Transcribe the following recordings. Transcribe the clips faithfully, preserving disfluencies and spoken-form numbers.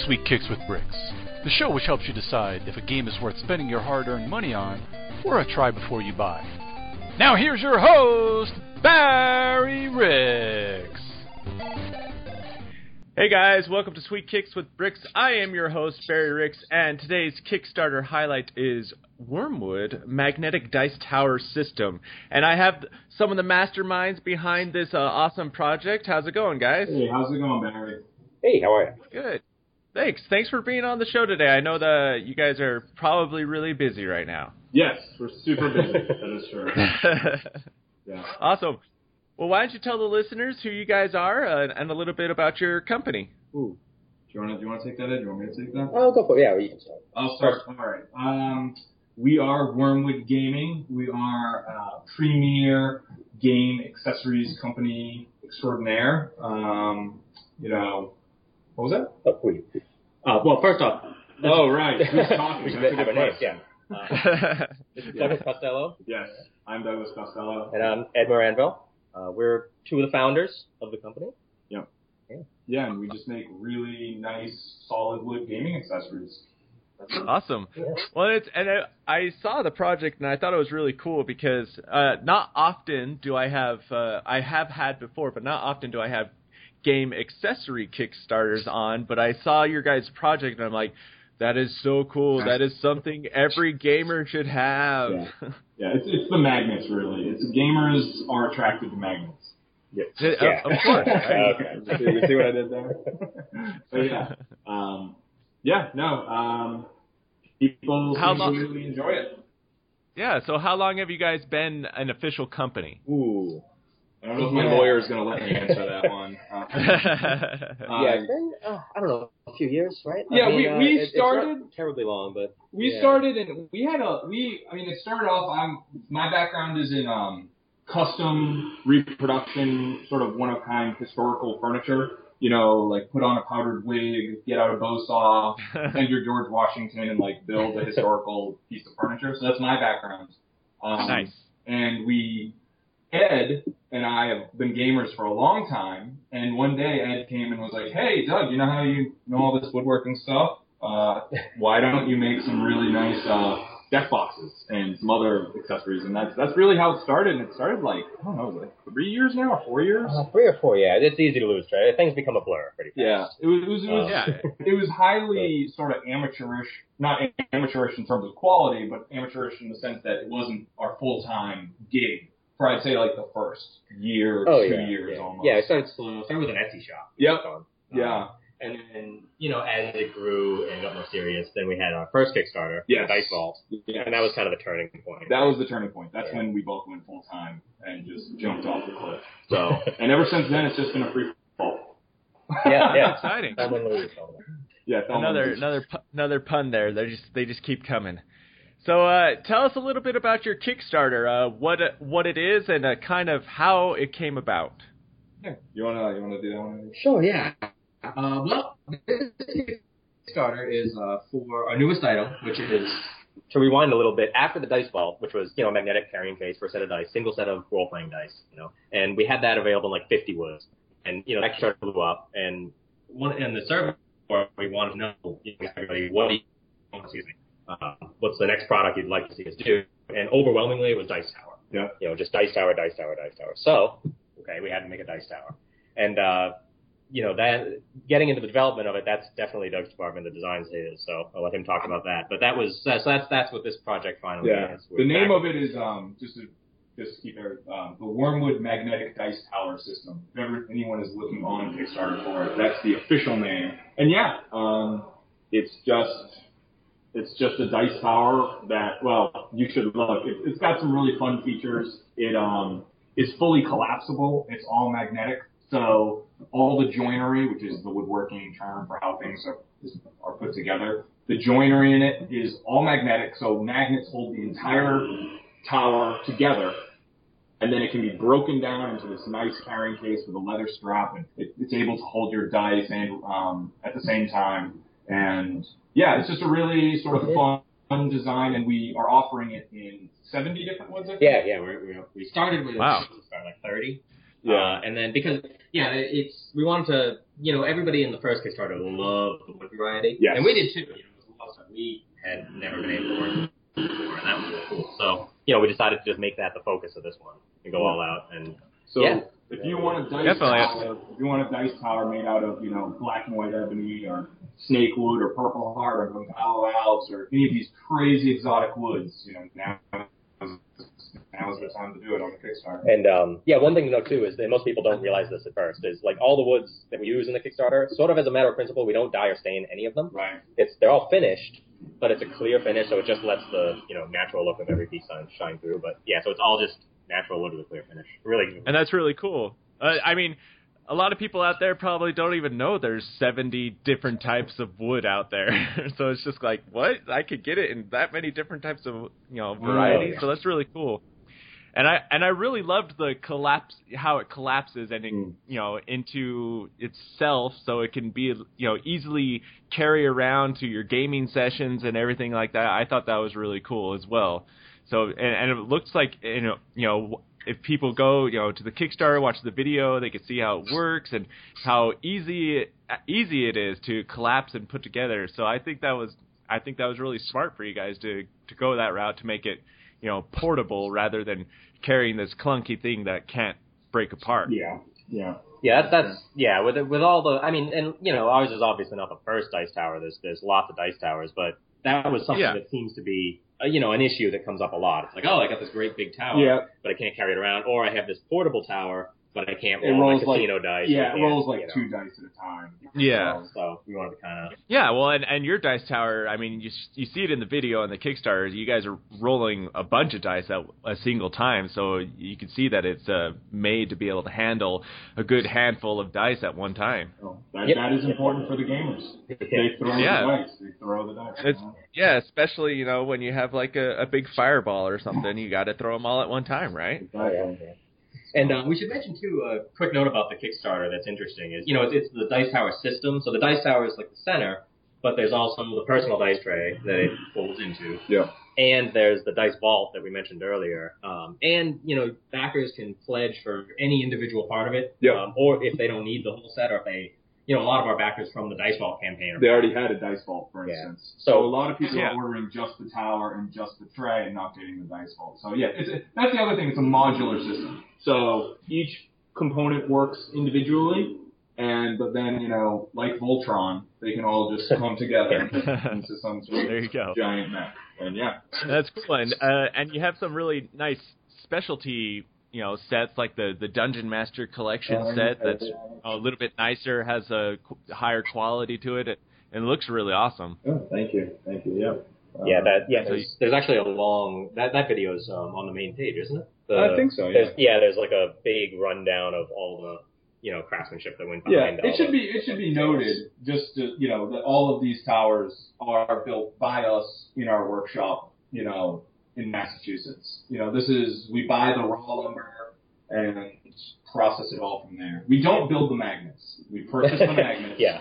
Sweet Kicks with Bricks, the show which helps you decide if a game is worth spending your hard-earned money on or a try before you buy. Now here's your host, Barry Ricks. Hey guys, welcome to Sweet Kicks with Bricks. I am your host, Barry Ricks, and today's Kickstarter highlight is Wormwood Magnetic Dice Tower System. And I have some of the masterminds behind this uh, awesome project. How's it going, guys? Hey, how's it going, Barry? Hey, how are you? Good. Thanks. Thanks for being on the show today. I know that you guys are probably really busy right now. Yes, we're super busy. That is true. Yeah. Awesome. Well, why don't you tell the listeners who you guys are uh, and a little bit about your company? Ooh. Do you want to do you want to take that in? Do you want me to take that? I'll go for it. Yeah, you can start. I'll start. All right. Um, we are Wormwood Gaming. We are a premier game accessories company extraordinaire. Um, you know, what was that? Oh, wait. Uh, well, first off. Oh, right. Who's talking? We should That's a have good a name, question. yeah. Uh, this is Douglas Costello. Yes, I'm Douglas Costello. And I'm Ed Moranville. Uh, we're two of the founders of the company. Yeah. Yeah. Yeah, and we just make really nice, solid wood gaming accessories. Awesome. Well, it's and I, I saw the project and I thought it was really cool because uh, not often do I have uh, I have had before, but not often do I have game accessory Kickstarters on. But I saw your guys' project and I'm like, that is so cool. That is something every gamer should have. Yeah, yeah it's it's the magnets really. It's gamers are attracted to magnets. Yeah, yeah. Of, of course. Okay. You see what I did there? So yeah, um, yeah, no, um, people How seem long- to really enjoy it. Yeah. So how long have you guys been an official company? Ooh, I don't know if my lawyer is going to let me answer that one. Uh, uh, yeah, it's been, uh, I don't know, a few years, right? Yeah, I mean, we- uh, we it, started- It's not terribly long, but... We yeah. started and we had a we I mean it started off I'm my background is in um custom reproduction, sort of one of a kind historical furniture. You know, like put on a powdered wig, get out a bow saw, send your George Washington and like build a historical piece of furniture. So that's my background. Um, Nice. And we Ed and I have been gamers for a long time, and one day Ed came and was like, "Hey Doug, you know how you know all this woodworking stuff? Uh, why don't you make some really nice uh, deck boxes and some other accessories?" And that's that's really how it started. And it started like I don't know, like three years now or four years. Uh, three or four, yeah. It's easy to lose track. Things become a blur pretty fast. Yeah, it was it was it was, Uh, Yeah. it was highly sort of amateurish, not amateurish in terms of quality, but amateurish in the sense that it wasn't our full time gig for I'd say like the first year, Oh, two yeah. years yeah. almost. Yeah, it started slow. It started with an Etsy shop. Yep. Um, Yeah. And then, you know, as it grew and got more serious, then we had our first Kickstarter, Yes. Dice Vault, Yes. and that was kind of the turning point. That was the turning point. That's Yeah. when we both went full time and just jumped off the cliff. So, and ever since then, it's just been a free fall. yeah, yeah. Exciting. Thelma and Louise, all that. Yeah, Thelma and Another Louise. another pu- another pun there. They just they just keep coming. So uh, tell us a little bit about your Kickstarter. Uh, what uh, what it is and uh, kind of how it came about. Yeah. You wanna you wanna do that one? Sure, yeah. Uh, well, this Kickstarter is uh, for our newest item, which is, to rewind a little bit, after the Dice Vault, which was, you know, a magnetic carrying case for a set of dice, single set of role-playing dice, you know, and we had that available in like fifty woods. And, you know, that Kickstarter blew up, and one in the server, we wanted to know, you know, everybody, what do you, excuse me, uh, what's the next product you'd like to see us do? And overwhelmingly, it was Dice Tower. Yeah. You know, just Dice Tower, Dice Tower, Dice Tower. So, okay, we had to make a Dice Tower. And, uh, you know, that getting into the development of it, that's definitely Doug's department. The design's his, so I'll let him talk about that. But that was so that's that's what this project finally Yeah. is. The name of it is um just to just keep it um the Wormwood Magnetic Dice Tower System. If ever anyone is looking on Kickstarter for it, that's the official name. And yeah, um it's just it's just a dice tower that well you should look. It, it's got some really fun features. It um is fully collapsible. It's all magnetic. So all the joinery, which is the woodworking term for how things are, are put together, the joinery in it is all magnetic. So magnets hold the entire tower together, and then it can be broken down into this nice carrying case with a leather strap, and it, it's able to hold your dice and um, at the same time. And yeah, it's just a really sort of fun, fun design, and we are offering it in seventy different ones. I think. Yeah, yeah. We're, we're, we started with Wow. we started like thirty. Yeah. Uh, and then because yeah, it's we wanted to you know, everybody in the first Kickstarter loved the wood variety. Yes. And we did too. You know, it was a lot of stuff we had never been able to work with before, and that was really cool. So, you know, we decided to just make that the focus of this one and go all out. And So yeah. if you want a dice Definitely. tower, if you want a dice tower made out of, you know, black and white ebony or snakewood or purple heart or Gonzalo Alps or any of these crazy exotic woods, you know, now now is the time to do it on the Kickstarter. And um, yeah, one thing to note too is that most people don't realize this at first is like all the woods that we use in the Kickstarter, sort of as a matter of principle, we don't dye or stain any of them. Right. It's they're all finished, but it's a clear finish, so it just lets the you know natural look of every piece shine, shine through. But yeah, so it's all just natural wood with a clear finish. Really. And that's really cool. Uh, I mean, a lot of people out there probably don't even know there's seventy different types of wood out there. So it's just like, what? I could get it in that many different types of, you know, varieties. Oh, yeah. So that's really cool. And I and I really loved the collapse, how it collapses and it, Mm. you know, into itself, so it can be, you know, easily carry around to your gaming sessions and everything like that. I thought that was really cool as well. So and, and it looks like, you know, you know, if people go, you know, to the Kickstarter, watch the video, they can see how it works and how easy it, easy it is to collapse and put together. So I think that was I think that was really smart for you guys to to go that route to make it, you know, portable rather than carrying this clunky thing that can't break apart. Yeah, yeah. Yeah, that's, that's yeah. With with all the, I mean, and you know, ours is obviously not the first dice tower. There's there's lots of dice towers, but that was something Yeah. that seems to be, uh, you know, an issue that comes up a lot. It's like, oh, I got this great big tower, Yeah. but I can't carry it around, or I have this portable tower, but I can't It roll rolls my like casino dice. yeah, with it the- rolls like you know. two dice at a time. Yeah. So, So we wanted to kind of Yeah, well, and, and your dice tower, I mean, you you see it in the video and the Kickstarter. You guys are rolling a bunch of dice at a single time, so you can see that it's uh, made to be able to handle a good handful of dice at one time. so that, Yep. that is important for the gamers. They throw Yeah. the dice. They throw the dice. It's, you know? yeah, especially, you know, when you have like a, a big fireball or something, you got to throw them all at one time, right? Oh, yeah. And uh, we should mention, too, a quick note about the Kickstarter that's interesting is, you know, it's, it's the Dice Tower system. So the Dice Tower is like the center, but there's also the personal dice tray that it folds into. Yeah. And there's the Dice Vault that we mentioned earlier. Um, and, you know, backers can pledge for any individual part of it. Yeah. Um, or if they don't need the whole set, or if they, you know, a lot of our backers from the Dice Vault campaign are They already had a dice vault, for Yeah. instance. So- So, a lot of people Yeah. are ordering just the tower and just the tray and not getting the dice vault. So yeah, it's, it, that's the other thing. It's a modular system. So each component works individually, and but then you know, like Voltron, they can all just come together into some sort of There you go. giant mech. And yeah, That's cool, and uh, and you have some really nice specialty, you know, sets like the the Dungeon Master Collection Oh, set yeah. that's a little bit nicer, has a qu- higher quality to it, and it looks really awesome. oh, thank you, thank you. Yeah. Yeah, that yeah. So There's, there's actually a long that that video is um, on the main page, isn't it? The, I think so, yeah. There's, yeah, there's like a big rundown of all the you know craftsmanship that went Yeah, behind. all it should the- be it should be noted just to, you know that all of these towers are built by us in our workshop, you know, in Massachusetts. You know, this is we buy the raw lumber and process it all from there. We don't build the magnets. We purchase the magnets. Yeah.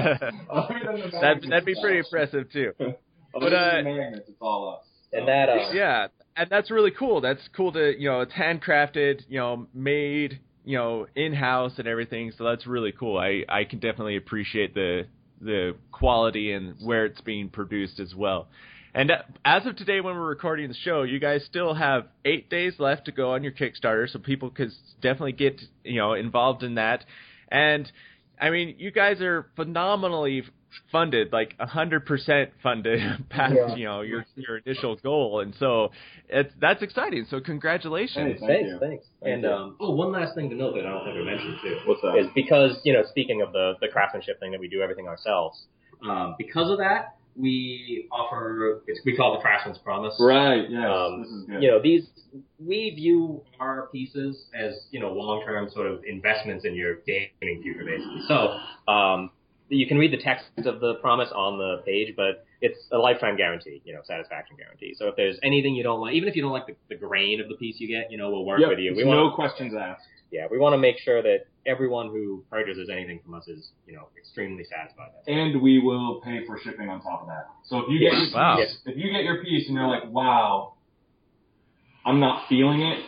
Other than the That magnets that'd be pretty itself. impressive too. Other But, than uh, the magnets, it's all us. And that uh, Yeah, and that's really cool. That's cool to, you know, it's handcrafted, you know, made, you know, in-house and everything. So that's really cool. I, I can definitely appreciate the the quality and where it's being produced as well. And uh, as of today, when we're recording the show, you guys still have eight days left to go on your Kickstarter, so people could definitely get, you know, involved in that. And I mean, you guys are phenomenally funded, like one hundred percent funded past, Yeah. you know, your your initial goal. And so it's, that's exciting. So congratulations. Hey, Thank thanks, you. thanks. Thank and you. um, oh, one last thing to note that I don't think we mentioned too. What's that? Is because you know, speaking of the the craftsmanship thing that we do everything ourselves. Um, because of that, we offer it's we call it the Craftsman's Promise. Right. Yes. Um, this is good. You know, these we view our pieces as you know long-term sort of investments in your gaming future, basically. So um, you can read the text of the promise on the page, but it's a lifetime guarantee, you know, satisfaction guarantee. So if there's anything you don't like, even if you don't like the, the grain of the piece you get, you know, we'll work Yep, with you. We no want, questions asked. yeah, we want to make sure that everyone who purchases anything from us is, you know, extremely satisfied. And we will pay for shipping on top of that. So if you get your Wow. piece, if you get your piece and you're like, wow, I'm not feeling it,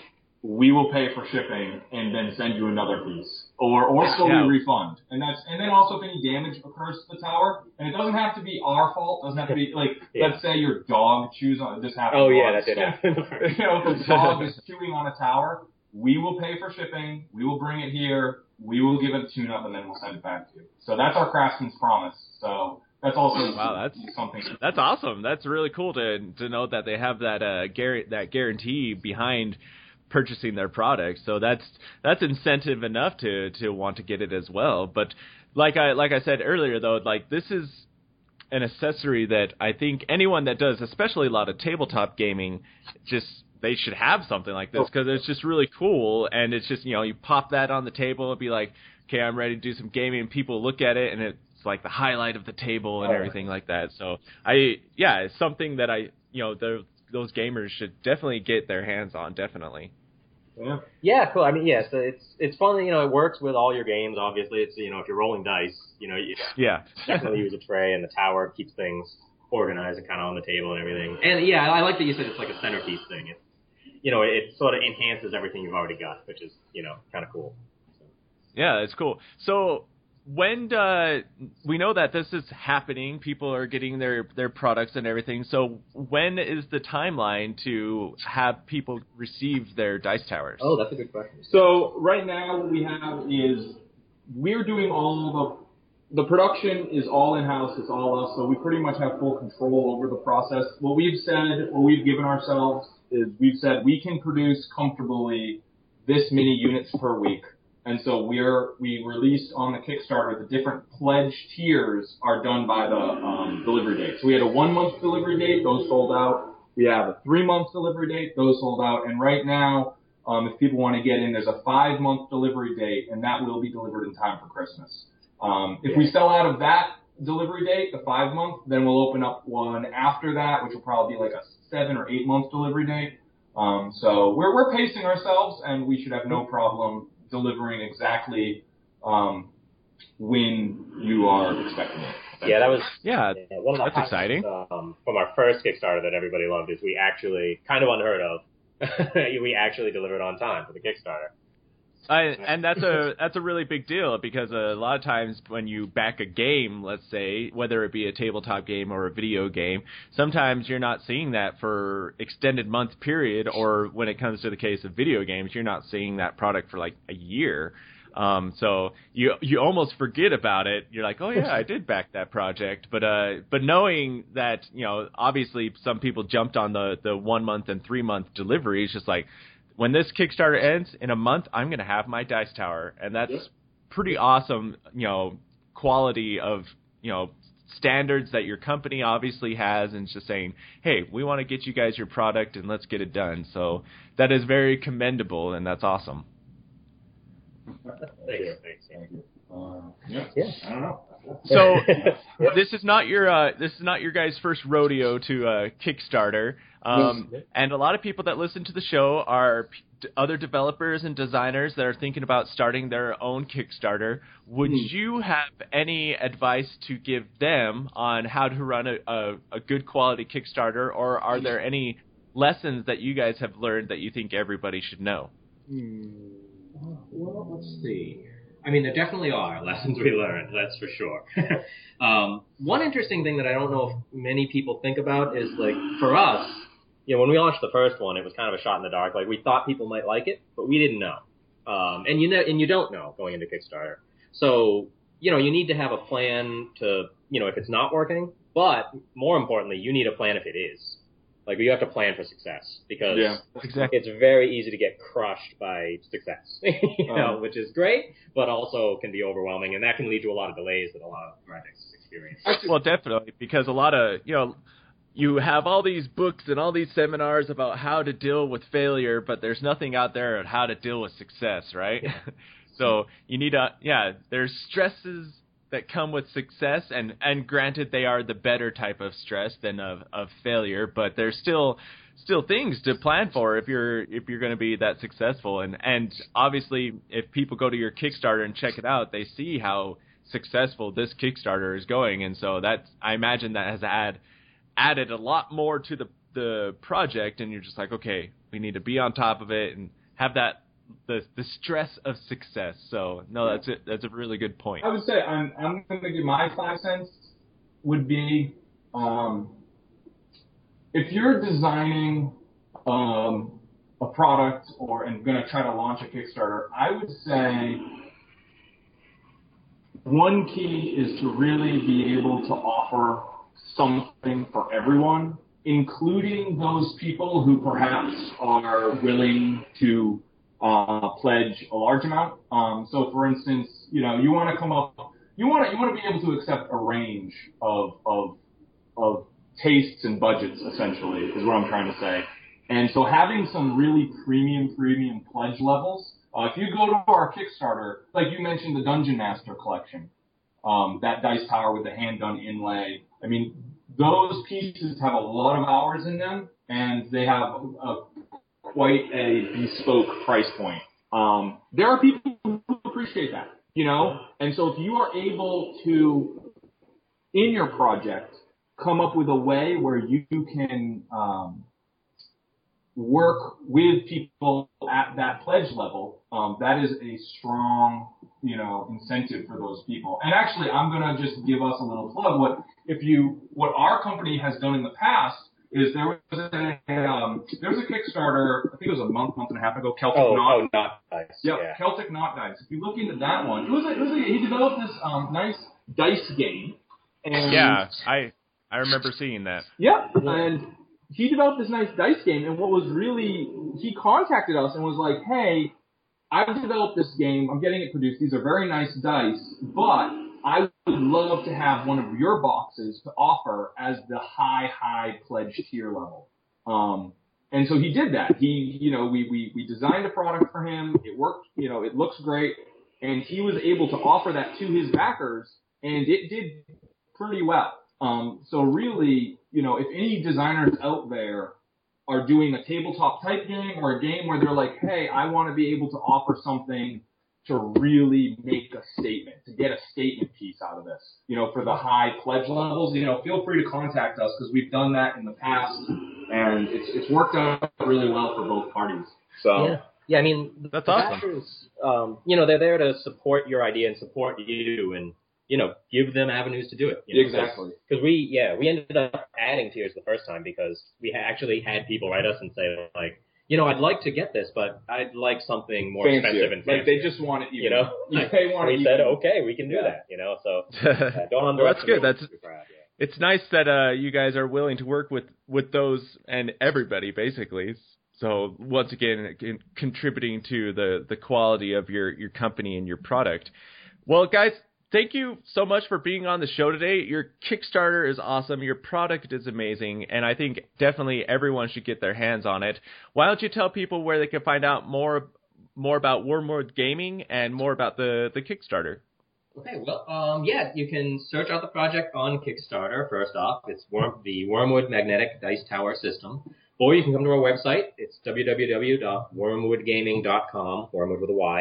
we will pay for shipping and then send you another piece, or or fully Yeah. refund. And that's and then also if any damage occurs to the tower, and it doesn't have to be our fault. Doesn't have to be like Yeah. let's say your dog chews on this happened. Oh yeah, once. that did happen. You know, if the dog is chewing on a tower, we will pay for shipping. We will bring it here. We will give it a tune-up, and then we'll send it back to you. So that's our craftsman's promise. So that's also Wow, that's something. That's awesome. That's really cool to to know that they have that uh gar- that guarantee behind purchasing their product. So that's that's incentive enough to to want to get it as well. But like I like I said earlier though, like this is an accessory that I think anyone that does, especially a lot of tabletop gaming, just they should have something like this because it's just really cool. And it's just, you know, you pop that on the table and be like, okay, I'm ready to do some gaming. And people look at it and it's like the highlight of the table and everything like that. So I, yeah, it's something that I, you know, the, those gamers should definitely get their hands on. Definitely. Yeah. Yeah, cool. I mean, yes, it's it's fun. You know, it works with all your games. Obviously, it's you know, if you're rolling dice, you know, you Yeah. definitely use a tray, and the tower keeps things organized and kind of on the table and everything. And yeah, I like that you said it's like a centerpiece thing. It, you know, it sort of enhances everything you've already got, which is you know kind of cool. So. Yeah, it's cool. So when uh, we know that this is happening, people are getting their, their products and everything. So when is the timeline to have people receive their dice towers? Oh, that's a good question. So right now what we have is we're doing all the the production is all in-house. It's all us. So we pretty much have full control over the process. What we've said, what we've given ourselves is we've said we can produce comfortably this many units per week. And so we're, we released on the Kickstarter, the different pledge tiers are done by the um, delivery date. So we had a one month delivery date, those sold out. We have a three month delivery date, those sold out. And right now, um, if people want to get in, there's a five month delivery date, and that will be delivered in time for Christmas. Um, if we sell out of that delivery date, the five month, then we'll open up one after that, which will probably be like a seven or eight month delivery date. Um, so we're, we're pacing ourselves, and we should have no problem delivering exactly um, when you are expecting it. Yeah, that was Yeah, yeah, one of the that's highlights, exciting. Um, from our first Kickstarter that everybody loved is we actually, kind of unheard of, we actually delivered on time for the Kickstarter. I, and that's a that's a really big deal because a lot of times when you back a game, let's say, whether it be a tabletop game or a video game, sometimes you're not seeing that for extended month period, or when it comes to the case of video games, you're not seeing that product for like a year. Um, so you you almost forget about it. You're like, oh yeah, I did back that project, but uh, but knowing that, you know, obviously some people jumped on the the one month and three month delivery, it's just like, when this Kickstarter ends in a month, I'm going to have my dice tower, and that's Yep. pretty awesome, you know, quality of, you know, standards that your company obviously has, and it's just saying, hey, we want to get you guys your product, and let's get it done. So that is very commendable, and that's awesome. Thanks, thanks. Thank you. Uh, yeah. Yeah. I don't know. So this is not your uh, this is not your guys' first rodeo to uh, Kickstarter, um, and a lot of people that listen to the show are p- other developers and designers that are thinking about starting their own Kickstarter. Would Hmm. you have any advice to give them on how to run a, a, a good quality Kickstarter, or are there any lessons that you guys have learned that you think everybody should know? Hmm. Well, let's see. I mean, there definitely are lessons we learned, that's for sure. um, one interesting thing that I don't know if many people think about is, like, for us, you know, when we launched the first one, it was kind of a shot in the dark. Like, we thought people might like it, but we didn't know. Um, and you know, and you don't know going into Kickstarter. So, you know, you need to have a plan to, you know, if it's not working, but more importantly, you need a plan if it is. Like, you have to plan for success, because Yeah. Exactly. it's very easy to get crushed by success, you know, Um, which is great, but also can be overwhelming, and that can lead to a lot of delays that a lot of projects experience. Well, definitely, because a lot of, you know, you have all these books and all these seminars about how to deal with failure, but there's nothing out there on how to deal with success, right? So you need to, yeah, there's stresses that come with success, and, and granted, they are the better type of stress than of, of failure, but there's still still things to plan for if you're if you're going to be that successful. And and obviously, if people go to your Kickstarter and check it out, they see how successful this Kickstarter is going, and so that's, I imagine that has add, added a lot more to the the project, and you're just like, okay, we need to be on top of it and have that the the stress of success. So no, that's it. That's a really good point. I would say I'm I'm going to give my five cents would be um, if you're designing um, a product or and going to try to launch a Kickstarter, I would say one key is to really be able to offer something for everyone, including those people who perhaps are willing to uh, pledge a large amount. Um, so, for instance, you know, you want to come up, you want to you want to be able to accept a range of of of tastes and budgets, essentially, is what I'm trying to say. And so, having some really premium premium pledge levels. Uh, if you go to our Kickstarter, like you mentioned, the Dungeon Master collection, um, that dice tower with the handgun inlay. I mean, those pieces have a lot of hours in them, and they have a, quite a bespoke price point. Um, there are people who appreciate that, you know? And so if you are able to, in your project, come up with a way where you can um, work with people at that pledge level, um, that is a strong, you know, incentive for those people. And actually, I'm going to just give us a little plug. What if you, what our company has done in the past is there was a, um, there was a Kickstarter, I think it was a month, month and a half ago, Celtic Oh, Knot. oh, not dice. Yep, Yeah. Celtic Knot Dice. If you look into that one, it was a, it was a, he developed this um, nice dice game. And Yeah, I I remember seeing that. Yep, and he developed this nice dice game, and what was really, he contacted us and was like, hey, I've developed this game, I'm getting it produced, these are very nice dice, but I would love to have one of your boxes to offer as the high, high pledge tier level. Um, and so he did that. He, you know, we, we, we designed a product for him, it worked, you know, it looks great, and he was able to offer that to his backers, and it did pretty well. Um, so really, you know, if any designers out there are doing a tabletop type game or a game where they're like, hey, I want to be able to offer something to really make a statement, to get a statement piece out of this, you know, for the high pledge levels, you know, feel free to contact us because we've done that in the past and it's it's worked out really well for both parties. So Yeah. Yeah, I mean, That's the awesome. backers, um, you know, they're there to support your idea and support you and, you know, give them avenues to do it. You know, Exactly. Because we, yeah, we ended up adding tiers the first time because we ha- actually had people write us and say, like, you know, I'd like to get this, but I'd like something more fancier. expensive and fancy. Like they just want it even. you know, You Like, pay one we even. said, okay, we can do Yeah. that, you know, so uh, don't Well, that's good. underestimate That's the crowd, yeah. It's nice that uh, you guys are willing to work with, with those and everybody, basically. So once again, in- contributing to the, the quality of your, your company and your product. Well, guys, thank you so much for being on the show today. Your Kickstarter is awesome. Your product is amazing. And I think definitely everyone should get their hands on it. Why don't you tell people where they can find out more more about Wormwood Gaming and more about the, the Kickstarter? Okay, well, um, yeah, you can search out the project on Kickstarter, first off. It's Worm, the Wormwood Magnetic Dice Tower System. Or you can come to our website. It's w w w dot wormwood gaming dot com, Wormwood with a Y.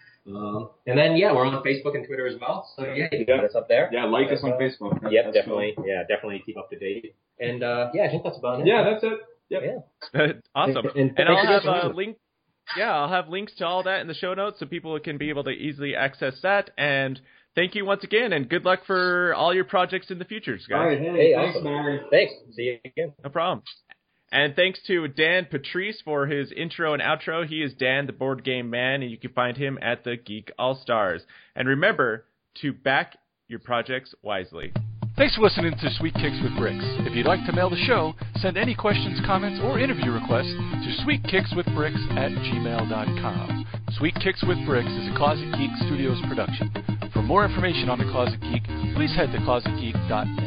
Um, and then, yeah, we're on Facebook and Twitter as well. So, yeah, you can get us up there. Yeah, like us on Facebook. That- Yep, that's definitely. Yeah, definitely keep up to date. And, uh, yeah, I think that's about cool. it. Yeah, that's it. Yep. Yeah. Awesome. And- and And I'll thanks have again for a listening. link. Yeah, I'll have links to all that in the show notes so people can be able to easily access that. And thank you once again, and good luck for all your projects in the future, guys. All right. Hey, Hey, thanks, awesome. Mary. Thanks. See you again. No problem. And thanks to Dan Patrice for his intro and outro. He is Dan, the Board Game Man, and you can find him at the Geek All Stars. And remember to back your projects wisely. Thanks for listening to Sweet Kicks with Bricks. If you'd like to mail the show, send any questions, comments, or interview requests to sweetkickswithbricks at gmail dot com. Sweet Kicks with Bricks is a Closet Geek Studios production. For more information on the Closet Geek, please head to closet geek dot net.